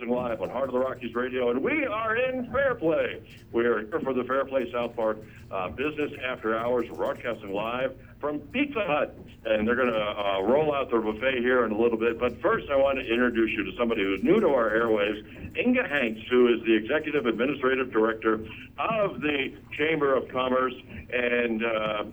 broadcasting live on Heart of the Rockies Radio, and we are in Fairplay. We are here for the Fairplay South Park Business After Hours, broadcasting live from Pizza Hut. And they're going to roll out their buffet here in a little bit. But first, I want to introduce you to somebody who's new to our airwaves, Inga Hanks, who is the Executive Administrative Director of the Chamber of Commerce. And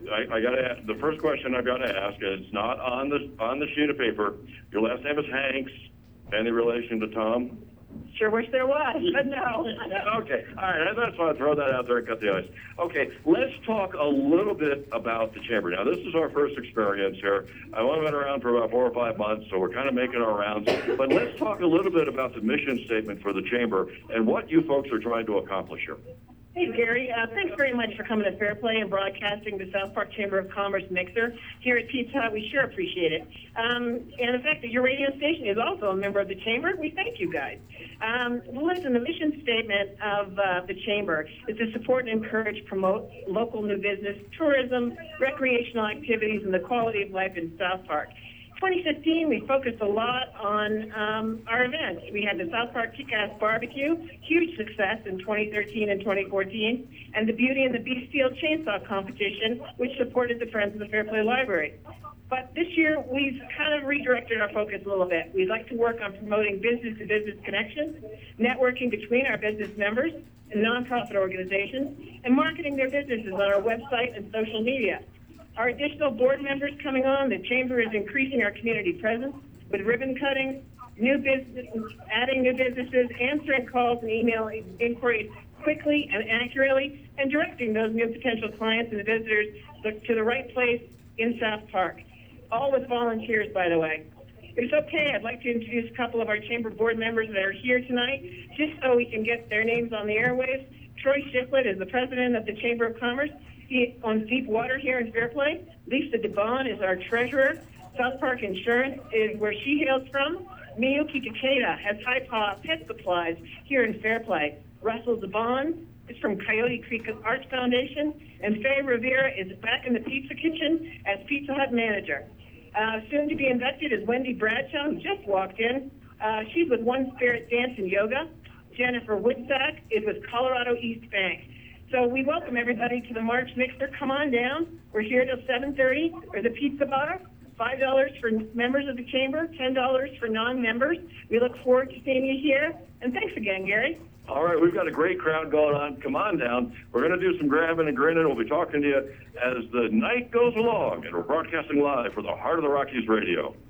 I got to the first question I've got to ask, and it's not on the sheet of paper. Your last name is Hanks. Any relation to Tom? Sure wish there was, but no. Okay, all right, I just want to throw that out there and cut the ice. Okay, let's talk a little bit about the Chamber. Now, this is our first experience here. I've only been around for about 4 or 5 months, so we're kind of making our rounds. But let's talk a little bit about the mission statement for the Chamber and what you folks are trying to accomplish here. Hey, Gary, thanks very much for coming to Fairplay and broadcasting the South Park Chamber of Commerce mixer here at Pizza Hut. We sure appreciate it. And the fact that your radio station is also a member of the Chamber, we thank you guys. Listen, the mission statement of the Chamber is to support and encourage, promote local new business, tourism, recreational activities, and the quality of life in South Park. 2015, we focused a lot on our events. We had the South Park Kick-Ass Barbecue, huge success in 2013 and 2014, and the Beauty and the Beast Steel Chainsaw Competition, which supported the Friends of the Fairplay Library. But this year, we've kind of redirected our focus a little bit. We'd like to work on promoting business-to-business connections, networking between our business members and nonprofit organizations, and marketing their businesses on our website and social media. Our additional board members coming on, the Chamber is increasing our community presence with ribbon cutting, new business, adding new businesses, answering calls and email inquiries quickly and accurately, and directing those new potential clients and visitors to the right place in South Park. All with volunteers, by the way. If it's okay, I'd like to introduce a couple of our Chamber board members that are here tonight, just so we can get their names on the airwaves. Troy Shiflett is the president of the Chamber of Commerce. He owns Deep Water here in Fairplay. Lisa DeBon is our treasurer. South Park Insurance is where she hails from. Miyuki Takeda has High Paw Pet Supplies here in Fairplay. Russell DeBon is from Coyote Creek Arts Foundation. And Faye Rivera is back in the pizza kitchen as Pizza Hut manager. Soon to be inducted is Wendy Bradshaw, who just walked in. She's with One Spirit Dance and Yoga. Jennifer Woodsack is with Colorado East Bank. So we welcome everybody to the March Mixer. Come on down. We're here till 7:30. There's a pizza bar. $5 for members of the Chamber, $10 for non-members. We look forward to seeing you here. And thanks again, Gary. All right, we've got a great crowd going on. Come on down. We're going to do some grabbing and grinning. We'll be talking to you as the night goes along. And we're broadcasting live for the Heart of the Rockies Radio.